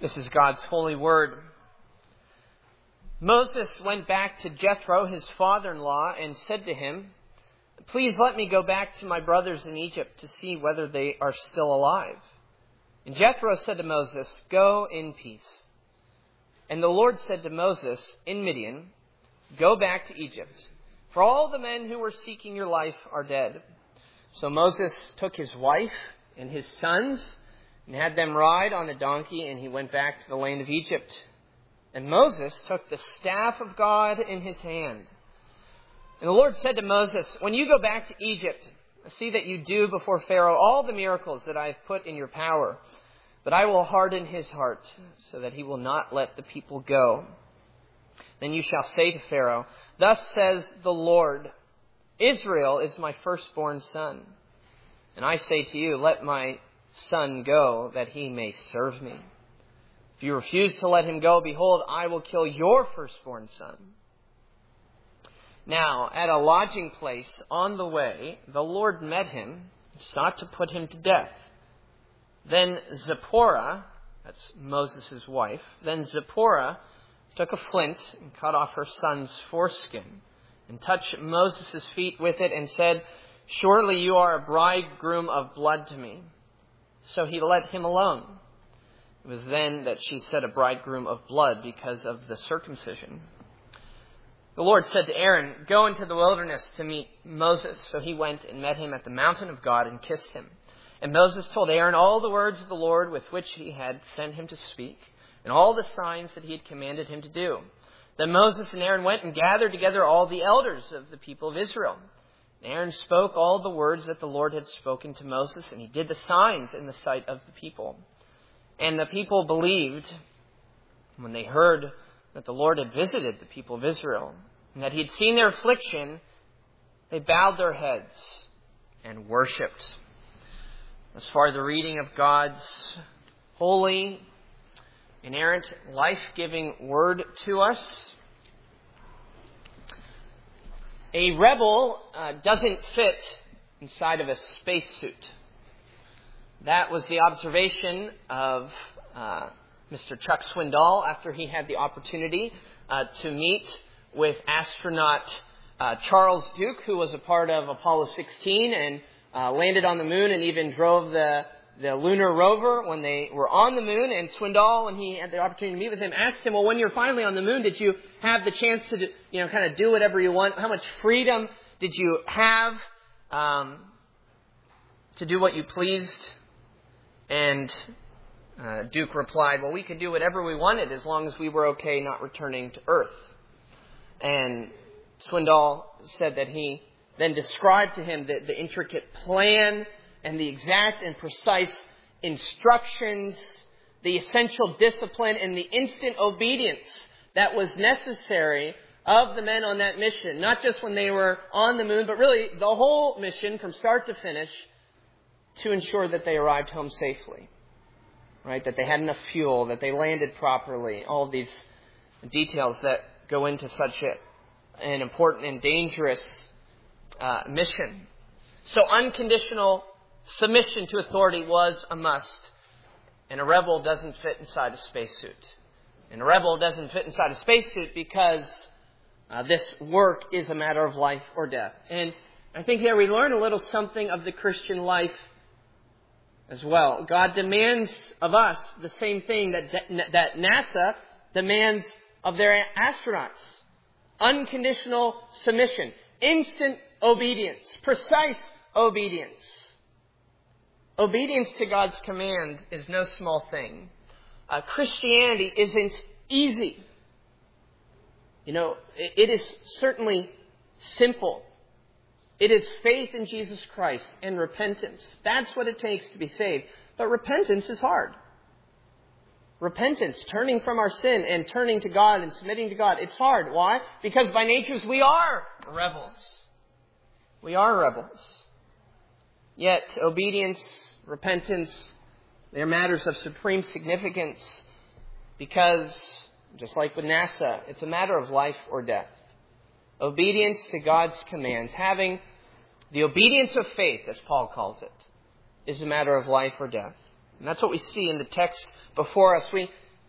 This is God's holy word. Moses went back to Jethro, his father-in-law, and said to him, "Please let me go back to my brothers in Egypt to see whether they are still alive." And Jethro said to Moses, "Go in peace." And the Lord said to Moses in Midian, "Go back to Egypt, for all the men who were seeking your life are dead." So Moses took his wife and his sons and had them ride on a donkey, and he went back to the land of Egypt. And Moses took the staff of God in his hand. And the Lord said to Moses, "When you go back to Egypt, see that you do before Pharaoh all the miracles that I have put in your power. But I will harden his heart, so that he will not let the people go. Then you shall say to Pharaoh, 'Thus says the Lord, Israel is my firstborn son. And I say to you, let my son go, that he may serve me. If you refuse to let him go, behold, I will kill your firstborn son.'" Now, at a lodging place on the way, the Lord met him and sought to put him to death. Then Zipporah, that's Moses' wife, took a flint and cut off her son's foreskin and touched Moses' feet with it and said, "Surely you are a bridegroom of blood to me." So he let him alone. It was then that she said a bridegroom of blood because of the circumcision. The Lord said to Aaron, "Go into the wilderness to meet Moses." So he went and met him at the mountain of God and kissed him. And Moses told Aaron all the words of the Lord with which he had sent him to speak, and all the signs that he had commanded him to do. Then Moses and Aaron went and gathered together all the elders of the people of Israel. And Aaron spoke all the words that the Lord had spoken to Moses, and he did the signs in the sight of the people. And the people believed when they heard that the Lord had visited the people of Israel, and that he had seen their affliction. They bowed their heads and worshipped. As far as the reading of God's holy, inerrant, life-giving word to us. A rebel doesn't fit inside of a spacesuit. That was the observation of Mr. Chuck Swindoll after he had the opportunity to meet with astronaut Charles Duke, who was a part of Apollo 16 and landed on the moon and even drove the lunar rover when they were on the moon. And Swindoll, when he had the opportunity to meet with him, asked him, "Well, when you're finally on the moon, did you have the chance to, kind of do whatever you want? How much freedom did you have to do what you pleased?" And Duke replied, "Well, we could do whatever we wanted as long as we were okay not returning to Earth." And Swindoll said that he then described to him the intricate plan and the exact and precise instructions, the essential discipline and the instant obedience that was necessary of the men on that mission, not just when they were on the moon, but really the whole mission from start to finish, to ensure that they arrived home safely, right? That they had enough fuel, that they landed properly, all of these details that go into such an important and dangerous mission. So unconditional submission to authority was a must. And a rebel doesn't fit inside a spacesuit. And a rebel doesn't fit inside a spacesuit because this work is a matter of life or death. And I think here we learn a little something of the Christian life as well. God demands of us the same thing that NASA demands of their astronauts. Unconditional submission. Instant obedience. Precise obedience. Obedience to God's command is no small thing. Christianity isn't easy. It is certainly simple. It is faith in Jesus Christ and repentance. That's what it takes to be saved. But repentance is hard. Repentance, turning from our sin and turning to God and submitting to God, it's hard. Why? Because by nature we are rebels. We are rebels. Yet obedience, repentance, they're matters of supreme significance because, just like with NASA, it's a matter of life or death. Obedience to God's commands, having the obedience of faith, as Paul calls it, is a matter of life or death. And that's what we see in the text before us. We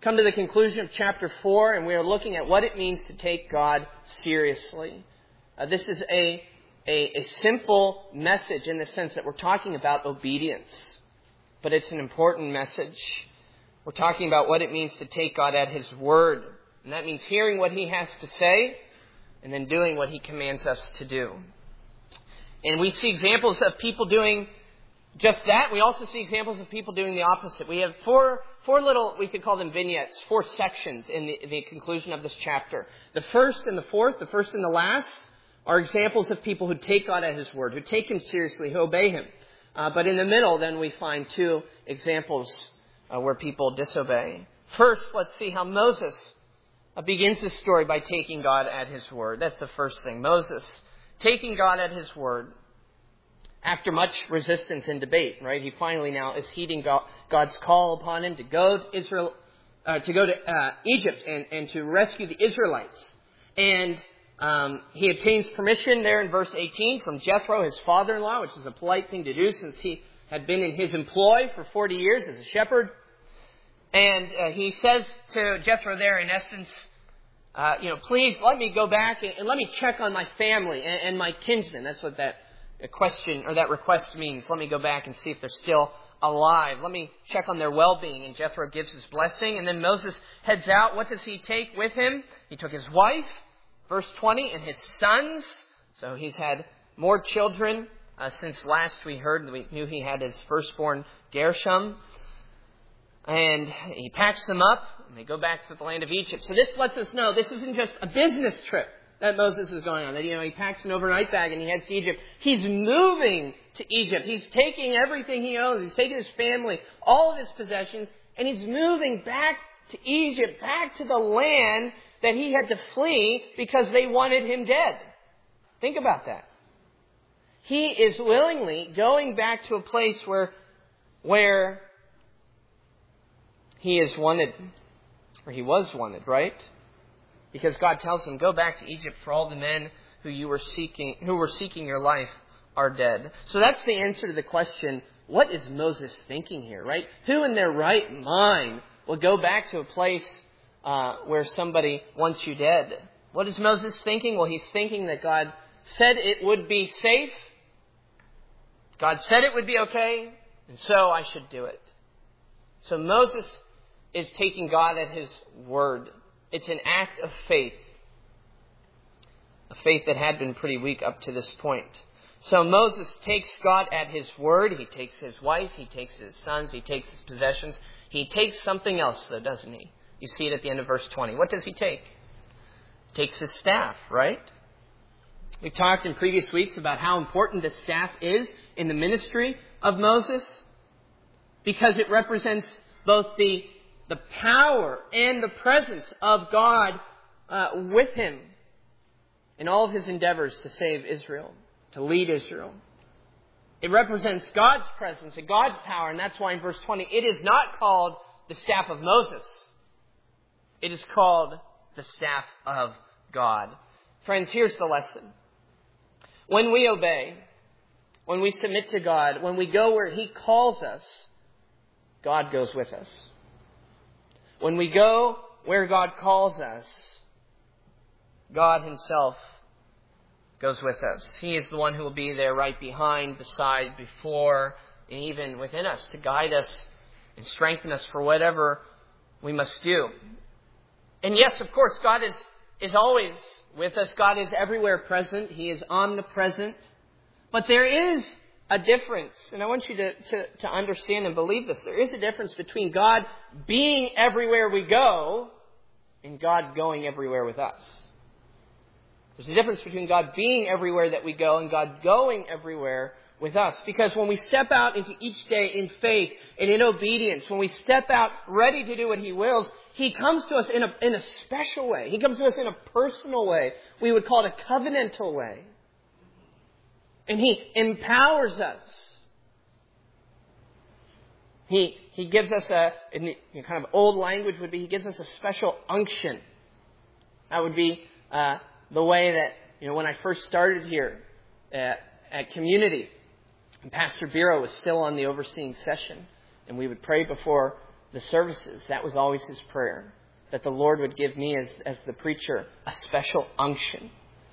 come to the conclusion of chapter 4, and we are looking at what it means to take God seriously. This is a simple message in the sense that we're talking about obedience, but it's an important message. We're talking about what it means to take God at His word, and that means hearing what He has to say and then doing what He commands us to do. And we see examples of people doing just that. We also see examples of people doing the opposite. We have four little, we could call them vignettes, 4 sections in the conclusion of this chapter. The first and the fourth, the first and the last, are examples of people who take God at His word, who take Him seriously, who obey Him. But in the middle, then, we find 2 examples where people disobey. First, let's see how Moses begins this story by taking God at His word. That's the first thing. Moses taking God at His word. After much resistance and debate, right? He finally now is heeding God's call upon him to go to Israel, Egypt and to rescue the Israelites. And he obtains permission there in verse 18 from Jethro, his father-in-law, which is a polite thing to do since he had been in his employ for 40 years as a shepherd. And he says to Jethro there, in essence, please let me go back and let me check on my family and my kinsmen. That's what that question or that request means. Let me go back and see if they're still alive. Let me check on their well-being. And Jethro gives his blessing. And then Moses heads out. What does he take with him? He took his wife, verse 20, and his sons. So he's had more children since last we knew he had his firstborn Gershom. And he packs them up and they go back to the land of Egypt. So this lets us know this isn't just a business trip that Moses is going on. That, he packs an overnight bag and he heads to Egypt. He's moving to Egypt. He's taking everything he owns. He's taking his family, all of his possessions, and he's moving back to Egypt, back to the land that he had to flee because they wanted him dead. Think about that. He is willingly going back to a place where he is wanted, or he was wanted, right? Because God tells him, go back to Egypt, for all the men who were seeking your life are dead. So that's the answer to the question, what is Moses thinking here, right? Who in their right mind will go back to a place where somebody wants you dead? What is Moses thinking? Well, he's thinking that God said it would be safe. God said it would be okay, and so I should do it. So Moses is taking God at His word. It's an act of faith. A faith that had been pretty weak up to this point. So Moses takes God at His word. He takes his wife. He takes his sons. He takes his possessions. He takes something else, though, doesn't he? You see it at the end of verse 20. What does he take? He takes his staff, right? We talked in previous weeks about how important the staff is in the ministry of Moses, because it represents both the power and the presence of God with him in all of his endeavors to save Israel, to lead Israel. It represents God's presence and God's power, and that's why in verse 20 it is not called the staff of Moses. It is called the staff of God. Friends, here's the lesson. When we obey, when we submit to God, when we go where He calls us, God goes with us. When we go where God calls us, God Himself goes with us. He is the one who will be there right behind, beside, before, and even within us to guide us and strengthen us for whatever we must do. And yes, of course, God is always with us. God is everywhere present. He is omnipresent. But there is a difference, and I want you to understand and believe this. There is a difference between God being everywhere we go and God going everywhere with us. There's a difference between God being everywhere that we go and God going everywhere with us. Because when we step out into each day in faith and in obedience, when we step out ready to do what He wills, He comes to us in a special way. He comes to us in a personal way. We would call it a covenantal way. And He empowers us. He gives us in kind of old language would be, He gives us a special unction. That would be the way that, when I first started here at Community, and Pastor Biro was still on the overseeing session, and we would pray before the services, that was always his prayer, that the Lord would give me as the preacher a special unction.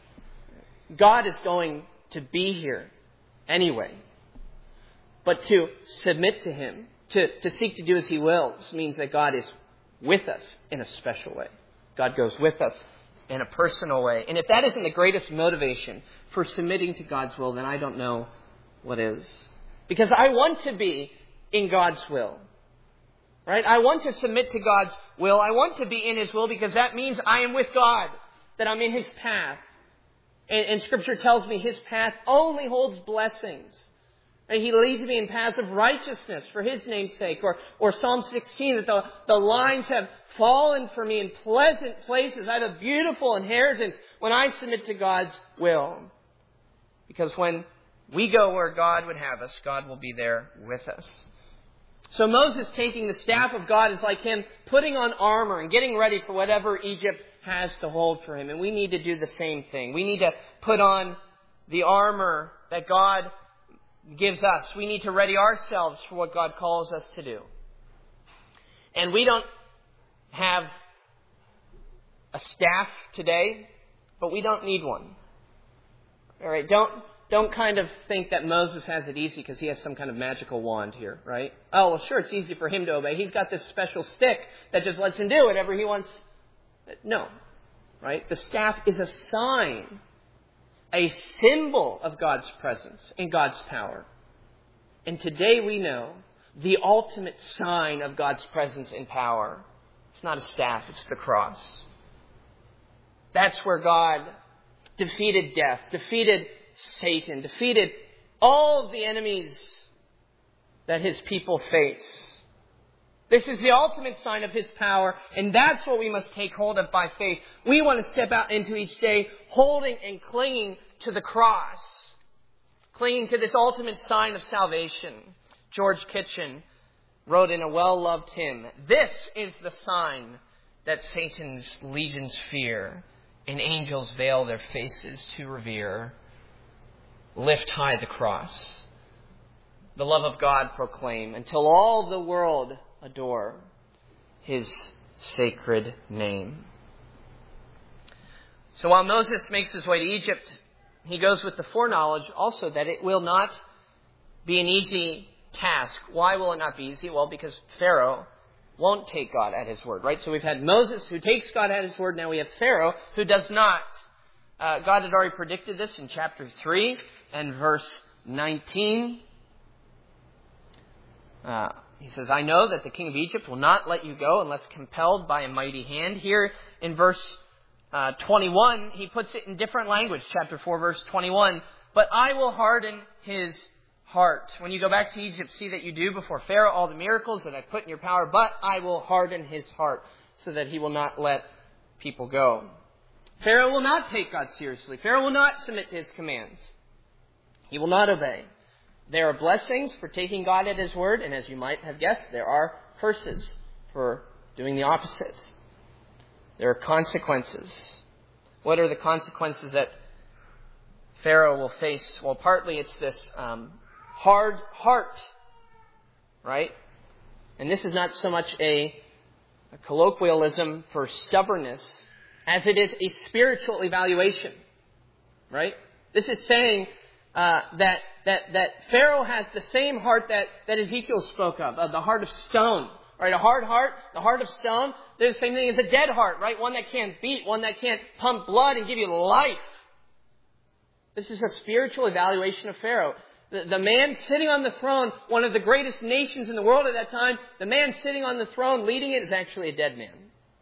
God is going to be here anyway. But to submit to him, to seek to do as he wills, means that God is with us in a special way. God goes with us in a personal way. And if that isn't the greatest motivation for submitting to God's will, then I don't know what is. Because I want to be in God's will. Right? I want to submit to God's will. I want to be in his will because that means I am with God, that I'm in his path. And Scripture tells me his path only holds blessings. And he leads me in paths of righteousness for his name's sake. Or Psalm 16, that the lines have fallen for me in pleasant places. I have a beautiful inheritance when I submit to God's will. Because when we go where God would have us, God will be there with us. So Moses taking the staff of God is like him putting on armor and getting ready for whatever Egypt has to hold for him. And we need to do the same thing. We need to put on the armor that God gives us. We need to ready ourselves for what God calls us to do. And we don't have a staff today, but we don't need one. All right, don't kind of think that Moses has it easy because he has some kind of magical wand here, right? Oh, well, sure, it's easy for him to obey. He's got this special stick that just lets him do whatever he wants. No, right? The staff is a sign, a symbol of God's presence and God's power. And today we know the ultimate sign of God's presence and power. It's not a staff, it's the cross. That's where God defeated death, defeated Satan, defeated all of the enemies that his people face. This is the ultimate sign of his power, and that's what we must take hold of by faith. We want to step out into each day holding and clinging to the cross, clinging to this ultimate sign of salvation. George Kitchen wrote in a well-loved hymn, "This is the sign that Satan's legions fear, and angels veil their faces to revere. Lift high the cross, the love of God proclaim, until all the world adore his sacred name." So while Moses makes his way to Egypt, he goes with the foreknowledge also that it will not be an easy task. Why will it not be easy? Well, because Pharaoh won't take God at his word, right? So we've had Moses who takes God at his word. Now we have Pharaoh who does not. God had already predicted this in chapter 3 and verse 19. He says, "I know that the king of Egypt will not let you go unless compelled by a mighty hand." Here in verse 21, he puts it in different language. Chapter 4, verse 21. "But I will harden his heart." When you go back to Egypt, see that you do before Pharaoh all the miracles that I put in your power, but I will harden his heart so that he will not let people go. Pharaoh will not take God seriously. Pharaoh will not submit to his commands. He will not obey. There are blessings for taking God at his word, and as you might have guessed, there are curses for doing the opposite. There are consequences. What are the consequences that Pharaoh will face? Well, partly it's this hard heart, right? And this is not so much a colloquialism for stubbornness as it is a spiritual evaluation, right? This is saying that Pharaoh has the same heart that Ezekiel spoke of the heart of stone, right? A hard heart, the heart of stone. They're the same thing as a dead heart, right? One that can't beat, one that can't pump blood and give you life. This is a spiritual evaluation of Pharaoh. The man sitting on the throne, one of the greatest nations in the world at that time, the man sitting on the throne leading it is actually a dead man.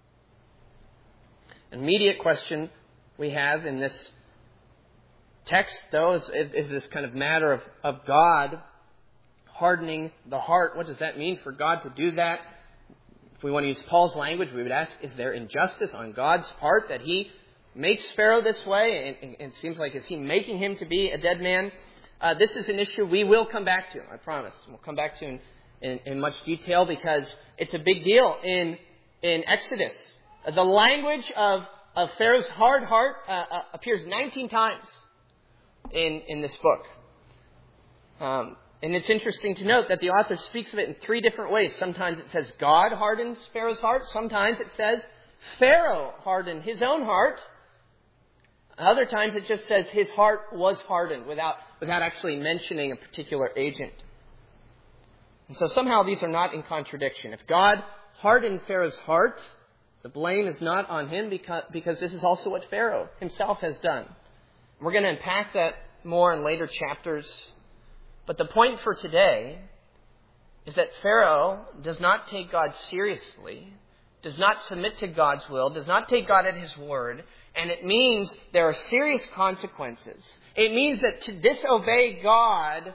An immediate question we have in this text, though, is this kind of matter of God hardening the heart. What does that mean for God to do that? If we want to use Paul's language, we would ask, is there injustice on God's part that he makes Pharaoh this way? And it seems like, is he making him to be a dead man? This is an issue we will come back to, I promise. We'll come back to in much detail because it's a big deal in Exodus. The language of Pharaoh's hard heart appears 19 times in this book. And it's interesting to note that the author speaks of it in three different ways. Sometimes it says God hardens Pharaoh's heart. Sometimes it says Pharaoh hardened his own heart. Other times it just says his heart was hardened without actually mentioning a particular agent. And so somehow these are not in contradiction. If God hardened Pharaoh's heart, the blame is not on him because this is also what Pharaoh himself has done. We're going to unpack that more in later chapters. But the point for today is that Pharaoh does not take God seriously, does not submit to God's will, does not take God at his word, and it means there are serious consequences. It means that to disobey God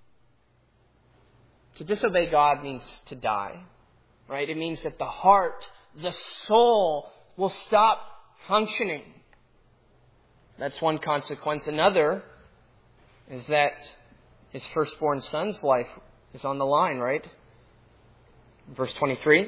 means to die, right? It means that the heart, the soul will stop functioning. That's one consequence. Another is that his firstborn son's life is on the line, right? Verse 23.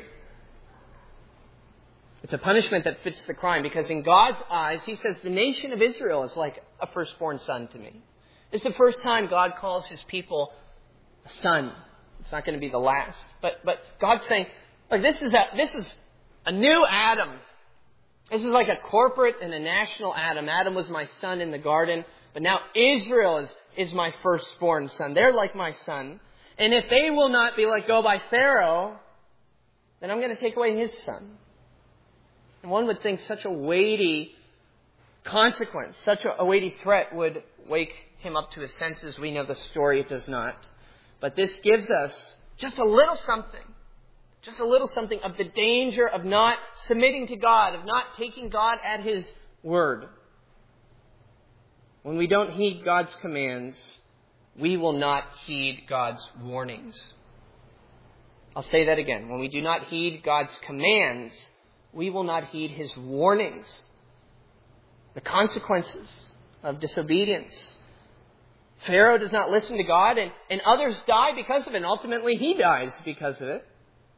It's a punishment that fits the crime because in God's eyes, he says, the nation of Israel is like a firstborn son to me. It's the first time God calls his people a son. It's not going to be the last. But God's saying, look, this is a new Adam. This is like a corporate and a national Adam. Adam was my son in the garden, but now Israel is my firstborn son. They're like my son. And if they will not be let go by Pharaoh, then I'm going to take away his son. And one would think such a weighty consequence, such a weighty threat would wake him up to his senses. We know the story, it does not. But this gives us just a little something of the danger of not submitting to God, of not taking God at his word. When we don't heed God's commands, we will not heed God's warnings. I'll say that again. When we do not heed God's commands, we will not heed his warnings. The consequences of disobedience. Pharaoh does not listen to God, and others die because of it, and ultimately he dies because of it.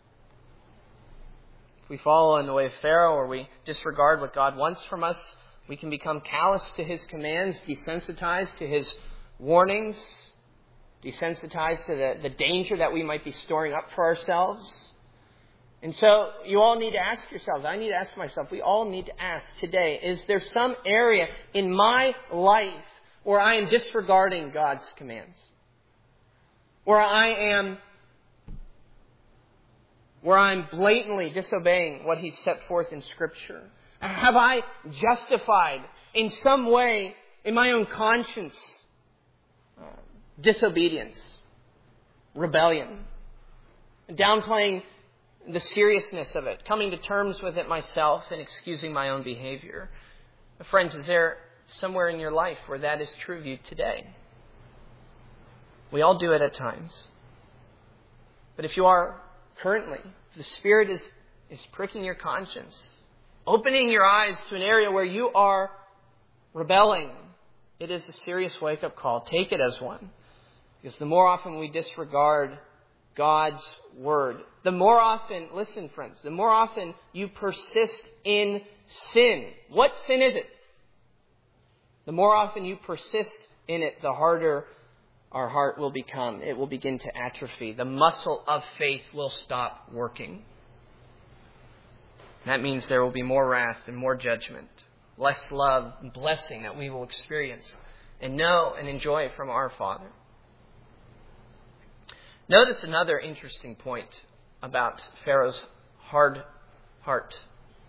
If we follow in the way of Pharaoh, or we disregard what God wants from us, we can become callous to his commands, desensitized to his warnings, desensitized to the danger that we might be storing up for ourselves. And so you all need to ask yourselves, I need to ask myself, we all need to ask today, is there some area in my life where I am disregarding God's commands? Where I'm blatantly disobeying what he's set forth in Scripture? Have I justified in some way, in my own conscience, disobedience, rebellion, downplaying the seriousness of it, coming to terms with it myself and excusing my own behavior? Friends, is there somewhere in your life where that is true of you today? We all do it at times. But if you are currently, if the Spirit is pricking your conscience, opening your eyes to an area where you are rebelling, it is a serious wake-up call. Take it as one. Because the more often we disregard God's word, the more often, listen friends, the more often you persist in sin. What sin is it? The more often you persist in it, the harder our heart will become. It will begin to atrophy. The muscle of faith will stop working. That means there will be more wrath and more judgment, less love and blessing that we will experience and know and enjoy from our Father. Notice another interesting point about Pharaoh's hard heart.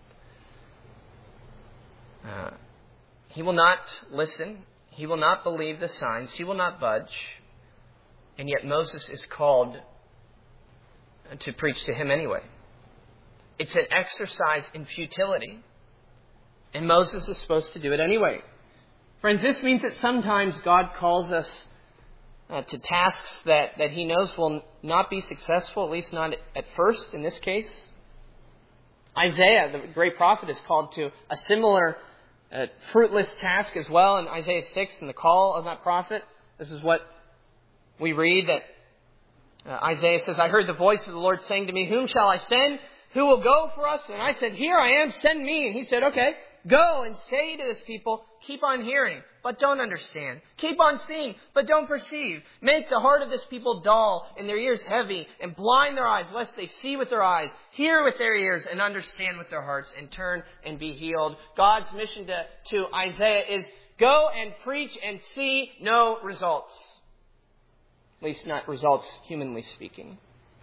He will not listen. He will not believe the signs. He will not budge. And yet Moses is called to preach to him anyway. It's an exercise in futility. And Moses is supposed to do it anyway. Friends, this means that sometimes God calls us to tasks that he knows will not be successful, at least not at first in this case. Isaiah, the great prophet, is called to a similar fruitless task as well in Isaiah 6 in the call of that prophet. This is what we read, that Isaiah says, I heard the voice of the Lord saying to me, whom shall I send? Who will go for us? And I said, here I am, send me. And he said, okay, go and say to this people, keep on hearing. but don't understand. Keep on seeing, but don't perceive. Make the heart of this people dull and their ears heavy, and blind their eyes, lest they see with their eyes, hear with their ears, and understand with their hearts, and turn and be healed. God's mission to Isaiah is go and preach and see no results. At least not results, humanly speaking.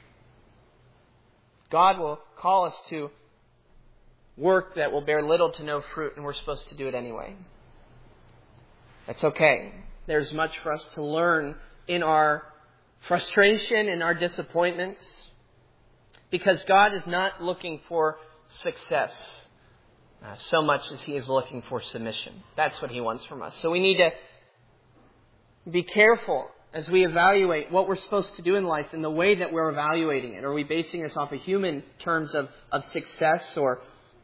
God will call us to work that will bear little to no fruit, and we're supposed to do it anyway. That's okay. There's much for us to learn in our frustration, in our disappointments, because God is not looking for success so much as He is looking for submission. That's what He wants from us. So we need to be careful as we evaluate what we're supposed to do in life and the way that we're evaluating it. Are we basing this off of human terms of success or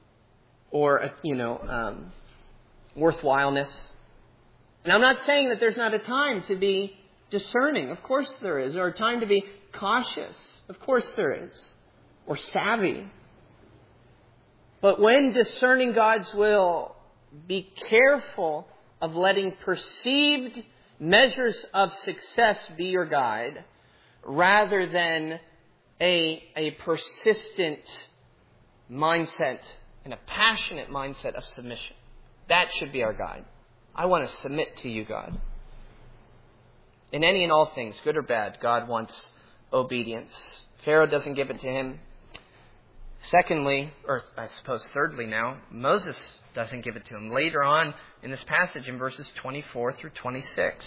worthwhileness? And I'm not saying that there's not a time to be discerning. Of course there is. Or a time to be cautious. Of course there is. Or savvy. But when discerning God's will, be careful of letting perceived measures of success be your guide, rather than a persistent mindset and a passionate mindset of submission. That should be our guide. I want to submit to you, God. In any and all things, good or bad, God wants obedience. Pharaoh doesn't give it to him. Secondly, or I suppose thirdly now, Moses doesn't give it to him. Later on in this passage in verses 24 through 26,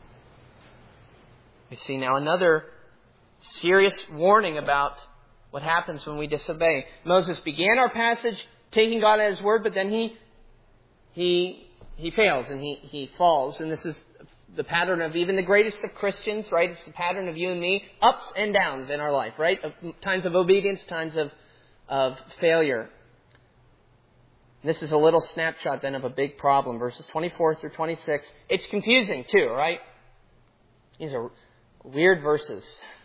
we see now another serious warning about what happens when we disobey. Moses began our passage taking God at His word, but then he fails and he falls. And this is the pattern of even the greatest of Christians, right? It's the pattern of you and me, ups and downs in our life, right? Times of obedience, times of failure. This is a little snapshot then of a big problem. Verses 24 through 26. It's confusing too, right? These are weird verses.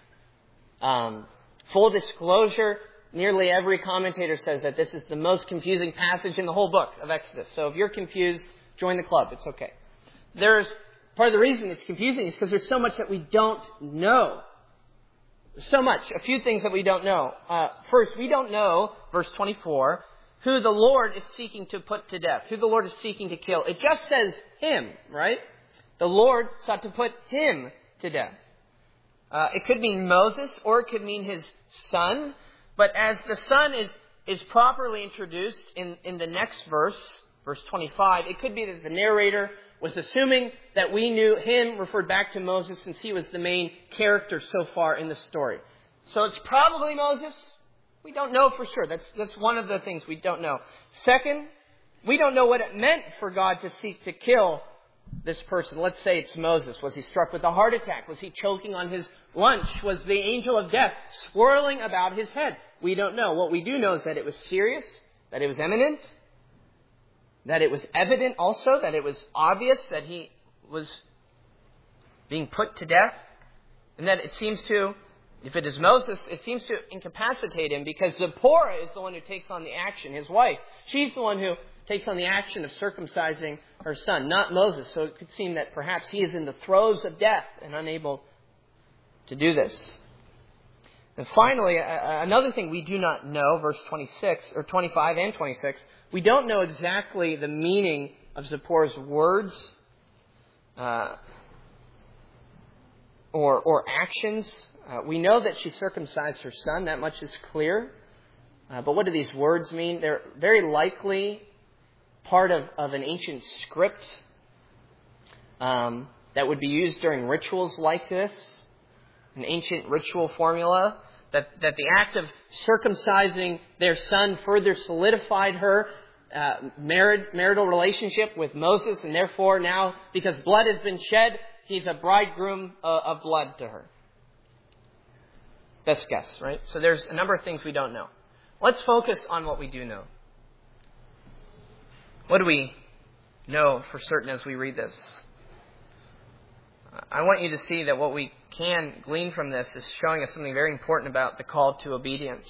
Full disclosure, nearly every commentator says that this is the most confusing passage in the whole book of Exodus. So if you're confused, join the club. It's okay. Part of the reason it's confusing is because there's so much that we don't know. So much. A few things that we don't know. First, we don't know, verse 24, who the Lord is seeking to put to death, who the Lord is seeking to kill. It just says him, right? The Lord sought to put him to death. It could mean Moses, or it could mean his son. But as the son is properly introduced in the next verse, verse 25, it could be that the narrator was assuming that we knew him referred back to Moses, since he was the main character so far in the story. So it's probably Moses. We don't know for sure. That's one of the things we don't know. Second, we don't know what it meant for God to seek to kill this person. Let's say it's Moses. Was he struck with a heart attack? Was he choking on his lunch? Was the angel of death swirling about his head? We don't know. What we do know is that it was serious, that it was imminent, that it was evident also, that it was obvious that he was being put to death, and that it seems to, if it is Moses, it seems to incapacitate him, because Zipporah is the one who takes on the action, his wife. She's the one who takes on the action of circumcising her son, not Moses. So it could seem that perhaps he is in the throes of death and unable to do this. And finally, another thing we do not know, verse 26, or 25 and 26, we don't know exactly the meaning of Zipporah's words or actions. We know that she circumcised her son. That much is clear. But what do these words mean? They're very likely part of an ancient script that would be used during rituals like this. An ancient ritual formula that the act of circumcising their son further solidified her marital relationship with Moses, and therefore now, because blood has been shed, he's a bridegroom of blood to her. Best guess, right? So there's a number of things we don't know. Let's focus on what we do know. What do we know for certain as we read this? I want you to see that what we can glean from this is showing us something very important about the call to obedience.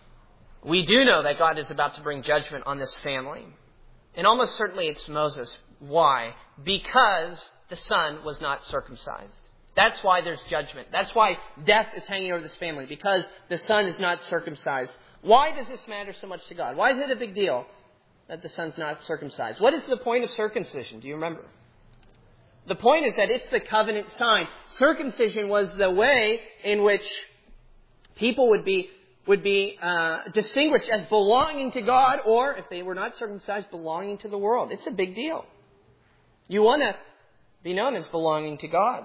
We do know that God is about to bring judgment on this family. And almost certainly it's Moses. Why? Because the son was not circumcised. That's why there's judgment. That's why death is hanging over this family, because the son is not circumcised. Why does this matter so much to God? Why is it a big deal that the son's not circumcised? What is the point of circumcision? Do you remember? The point is that it's the covenant sign. Circumcision was the way in which people would be distinguished as belonging to God, or if they were not circumcised, belonging to the world. It's a big deal. You want to be known as belonging to God,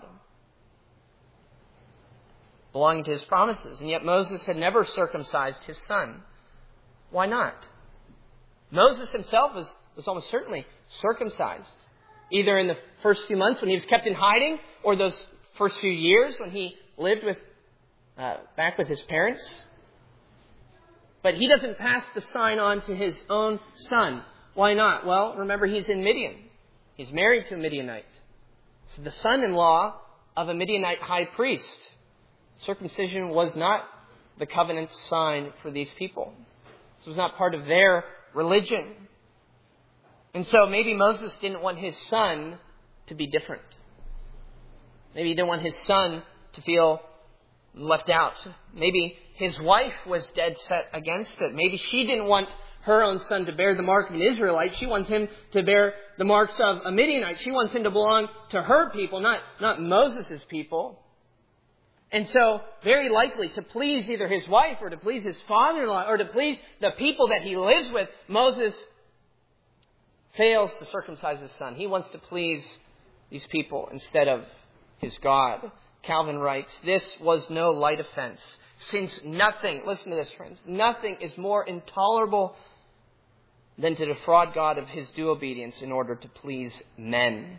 belonging to His promises. And yet Moses had never circumcised his son. Why not? Moses himself was almost certainly circumcised, either in the first few months when he was kept in hiding, or those first few years when he lived back with his parents. But he doesn't pass the sign on to his own son. Why not? Well, remember, he's in Midian. He's married to a Midianite. So the son-in-law of a Midianite high priest. Circumcision was not the covenant sign for these people. This was not part of their religion. And so maybe Moses didn't want his son to be different. Maybe he didn't want his son to feel left out. Maybe his wife was dead set against it. Maybe she didn't want her own son to bear the mark of an Israelite. She wants him to bear the marks of a Midianite. She wants him to belong to her people, not Moses' people. And so, very likely, to please either his wife or to please his father-in-law or to please the people that he lives with, Moses fails to circumcise his son. He wants to please these people instead of his God. Calvin writes, "This was no light offense, since nothing," listen to this, friends, "nothing is more intolerable than to defraud God of His due obedience in order to please men."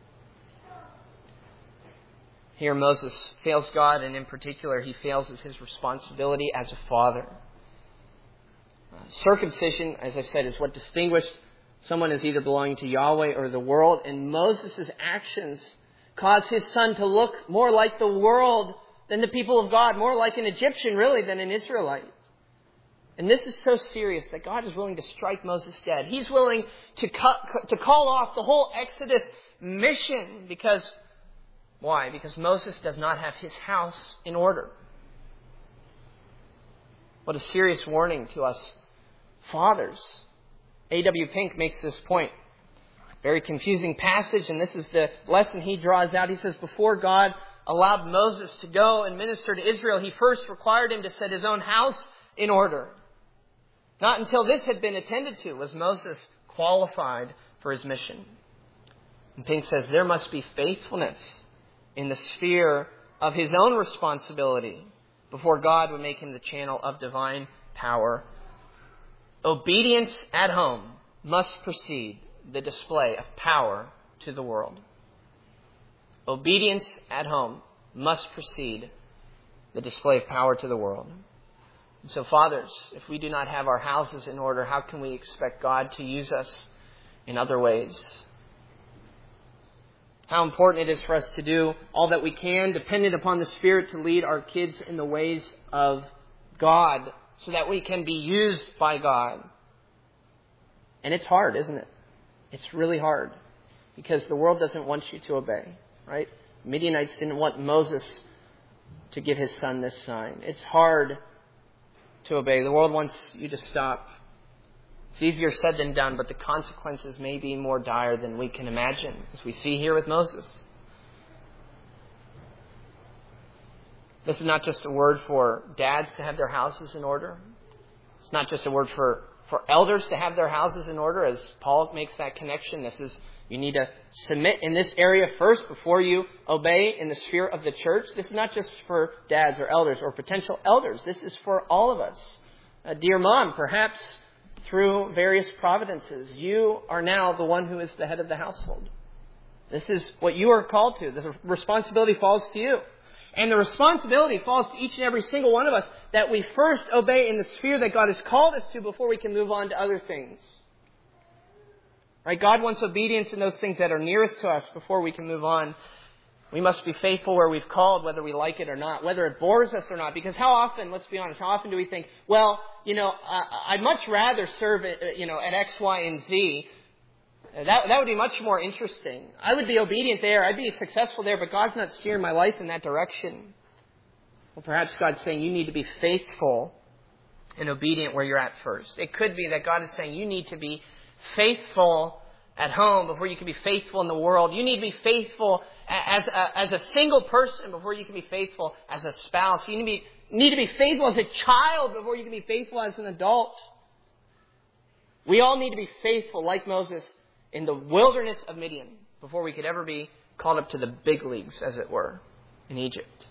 Here Moses fails God, and in particular he fails as his responsibility as a father. Circumcision, as I said, is what distinguished someone as either belonging to Yahweh or the world, and Moses' actions caused his son to look more like the world than the people of God, more like an Egyptian really than an Israelite. And this is so serious that God is willing to strike Moses dead. He's willing to call off the whole Exodus mission because, why? Because Moses does not have his house in order. What a serious warning to us fathers. A.W. Pink makes this point. Very confusing passage, and this is the lesson he draws out. He says, before God allowed Moses to go and minister to Israel, He first required him to set his own house in order. Not until this had been attended to was Moses qualified for his mission. And Pink says there must be faithfulness in the sphere of his own responsibility before God would make him the channel of divine power. Obedience at home must precede the display of power to the world. Obedience at home must precede the display of power to the world. And so, fathers, if we do not have our houses in order, how can we expect God to use us in other ways? How important it is for us to do all that we can, dependent upon the Spirit, to lead our kids in the ways of God, so that we can be used by God. And it's hard, isn't it? It's really hard, because the world doesn't want you to obey, right? Midianites didn't want Moses to give his son this sign. It's hard to obey. The world wants you to stop. It's easier said than done, but the consequences may be more dire than we can imagine, as we see here with Moses. This is not just a word for dads to have their houses in order. It's not just a word for elders to have their houses in order, as Paul makes that connection. This is, you need to submit in this area first before you obey in the sphere of the church. This is not just for dads or elders or potential elders. This is for all of us. Dear mom, perhaps through various providences, you are now the one who is the head of the household. This is what you are called to. This responsibility falls to you. And the responsibility falls to each and every single one of us that we first obey in the sphere that God has called us to before we can move on to other things. Right? God wants obedience in those things that are nearest to us before we can move on. We must be faithful where we've called, whether we like it or not, whether it bores us or not. Because how often, let's be honest, how often do we think, well, I'd much rather serve, at X, Y, and Z That would be much more interesting. I would be obedient there. I'd be successful there, but God's not steering my life in that direction. Well, perhaps God's saying you need to be faithful and obedient where you're at first. It could be that God is saying you need to be faithful at home before you can be faithful in the world. You need to be faithful as a single person before you can be faithful as a spouse. You need to be faithful as a child before you can be faithful as an adult. We all need to be faithful like Moses in the wilderness of Midian before we could ever be called up to the big leagues, as it were, in Egypt.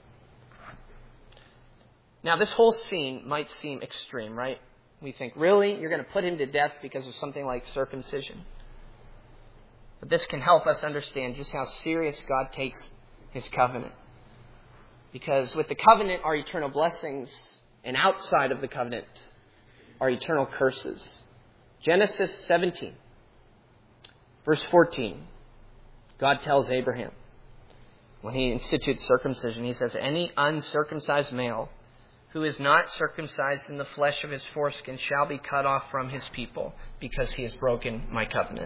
Now, this whole scene might seem extreme, right? We think, really? You're going to put him to death because of something like circumcision? But this can help us understand just how serious God takes his covenant. Because with the covenant are eternal blessings, and outside of the covenant are eternal curses. Genesis 17, verse 14, God tells Abraham, when he institutes circumcision, he says, any uncircumcised male who is not circumcised in the flesh of his foreskin shall be cut off from his people because he has broken my covenant.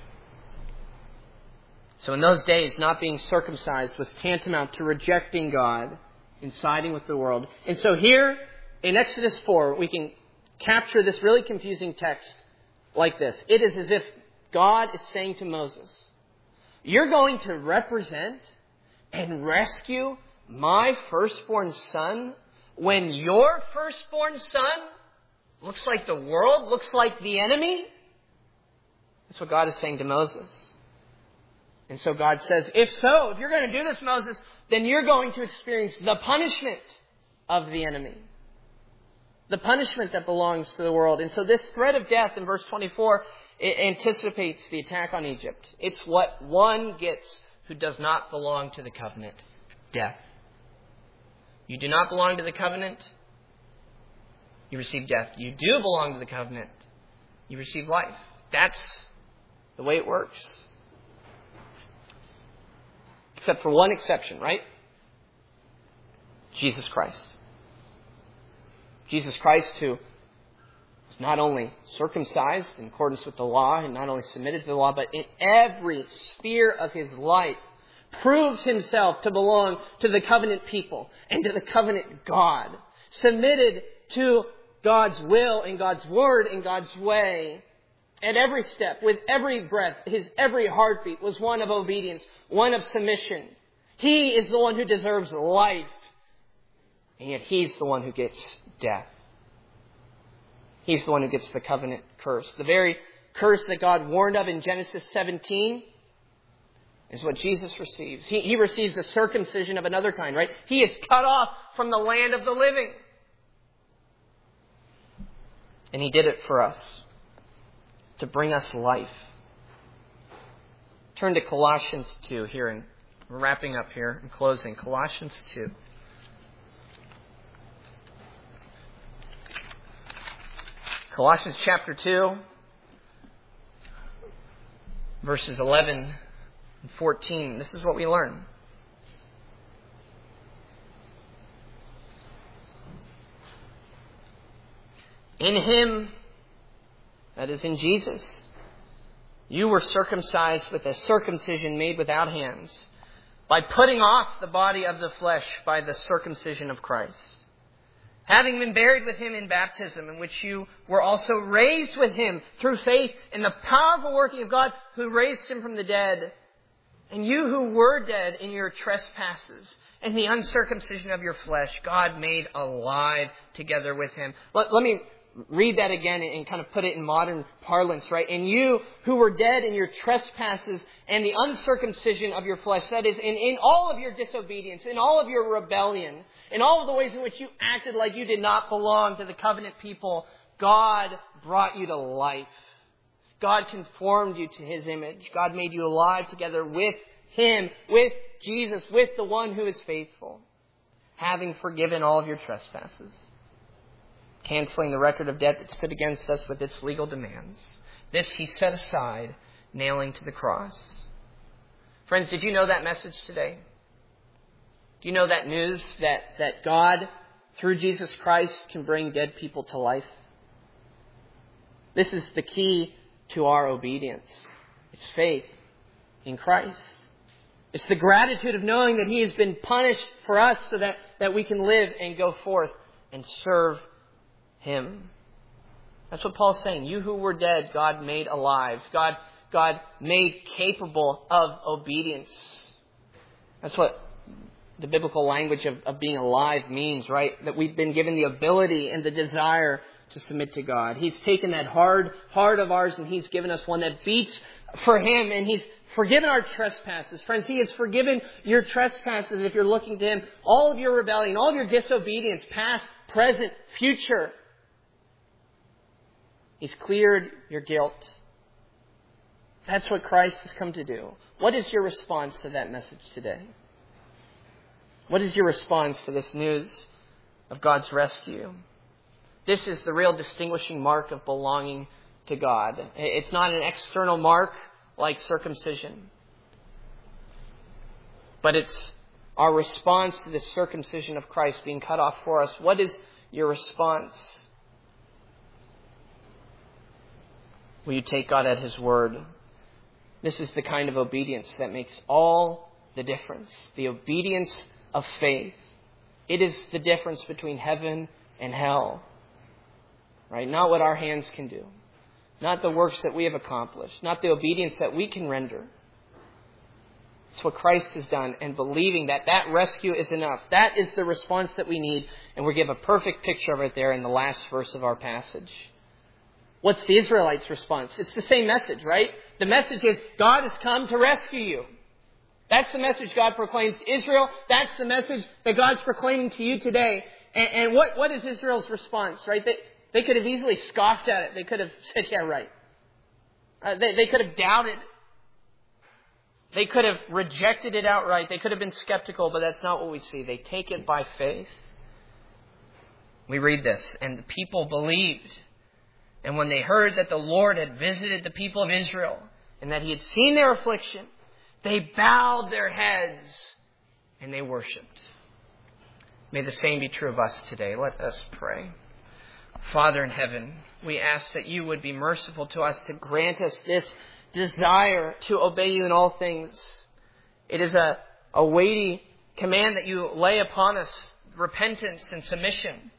So in those days, not being circumcised was tantamount to rejecting God and siding with the world. And so here in Exodus 4, we can capture this really confusing text like this. It is as if God is saying to Moses, you're going to represent and rescue my firstborn son when your firstborn son looks like the world, looks like the enemy? That's what God is saying to Moses. And so God says, if you're going to do this, Moses, then you're going to experience the punishment of the enemy. The punishment that belongs to the world. And so this threat of death in verse 24, it anticipates the attack on Egypt. It's what one gets who does not belong to the covenant. Death. You do not belong to the covenant, you receive death. You do belong to the covenant, you receive life. That's the way it works. Except for one exception, right? Jesus Christ. Jesus Christ, who was not only circumcised in accordance with the law and not only submitted to the law, but in every sphere of his life proved himself to belong to the covenant people and to the covenant God. Submitted to God's will and God's word and God's way. At every step, with every breath, his every heartbeat was one of obedience, one of submission. He is the one who deserves life. And yet he's the one who gets death. He's the one who gets the covenant curse. The very curse that God warned of in Genesis 17 is what Jesus receives. He receives a circumcision of another kind, right? He is cut off from the land of the living. And he did it for us, to bring us life. Turn to Colossians 2 here, and we're wrapping up here and closing. Colossians 2. Colossians chapter 2, verses 11 and 14. This is what we learn. In him, that is in Jesus, you were circumcised with a circumcision made without hands, by putting off the body of the flesh by the circumcision of Christ. Having been buried with him in baptism, in which you were also raised with him through faith in the powerful working of God who raised him from the dead. And you who were dead in your trespasses and the uncircumcision of your flesh, God made alive together with him. Let me read that again and kind of put it in modern parlance, right? And you who were dead in your trespasses and the uncircumcision of your flesh, that is, in all of your disobedience, in all of your rebellion, in all of the ways in which you acted like you did not belong to the covenant people, God brought you to life. God conformed you to his image. God made you alive together with him, with Jesus, with the one who is faithful, having forgiven all of your trespasses, canceling the record of debt that stood against us with its legal demands. This he set aside, nailing to the cross. Friends, did you know that message today? Do you know that news that God, through Jesus Christ, can bring dead people to life? This is the key to our obedience. It's faith in Christ. It's the gratitude of knowing that He has been punished for us so that we can live and go forth and serve Him. That's what Paul's saying. You who were dead, God made alive. God made capable of obedience. That's what the biblical language of being alive means, right? That we've been given the ability and the desire to submit to God. He's taken that hard heart of ours and He's given us one that beats for Him, and He's forgiven our trespasses. Friends, He has forgiven your trespasses if you're looking to Him. All of your rebellion, all of your disobedience, past, present, future. He's cleared your guilt. That's what Christ has come to do. What is your response to that message today? What is your response to this news of God's rescue? This is the real distinguishing mark of belonging to God. It's not an external mark like circumcision, but it's our response to the circumcision of Christ being cut off for us. What is your response? Will you take God at His word? This is the kind of obedience that makes all the difference. The obedience of faith. It is the difference between heaven and hell. Right? Not what our hands can do. Not the works that we have accomplished. Not the obedience that we can render. It's what Christ has done, and believing that that rescue is enough. That is the response that we need, and we give a perfect picture of it there in the last verse of our passage. What's the Israelites' response? It's the same message, right? The message is God has come to rescue you. That's the message God proclaims to Israel. That's the message that God's proclaiming to you today. And what is Israel's response, right? They could have easily scoffed at it. They could have said, yeah, right. They could have doubted. They could have rejected it outright. They could have been skeptical, but that's not what we see. They take it by faith. We read this, and the people believed. And when they heard that the Lord had visited the people of Israel and that He had seen their affliction, they bowed their heads and they worshipped. May the same be true of us today. Let us pray. Father in heaven, we ask that You would be merciful to us to grant us this desire to obey You in all things. It is a weighty command that You lay upon us, repentance and submission.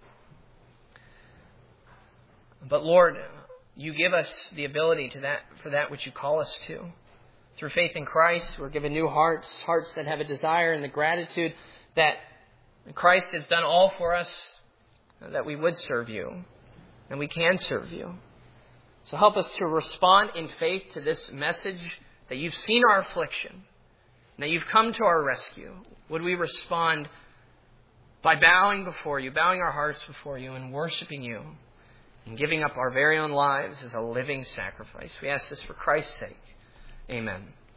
But Lord, You give us the ability for that which You call us to. Through faith in Christ, we're given new hearts that have a desire and the gratitude that Christ has done all for us, that we would serve You, and we can serve You. So help us to respond in faith to this message that You've seen our affliction, and that You've come to our rescue. Would we respond by bowing before You, bowing our hearts before You, and worshiping You, and giving up our very own lives as a living sacrifice. We ask this for Christ's sake. Amen.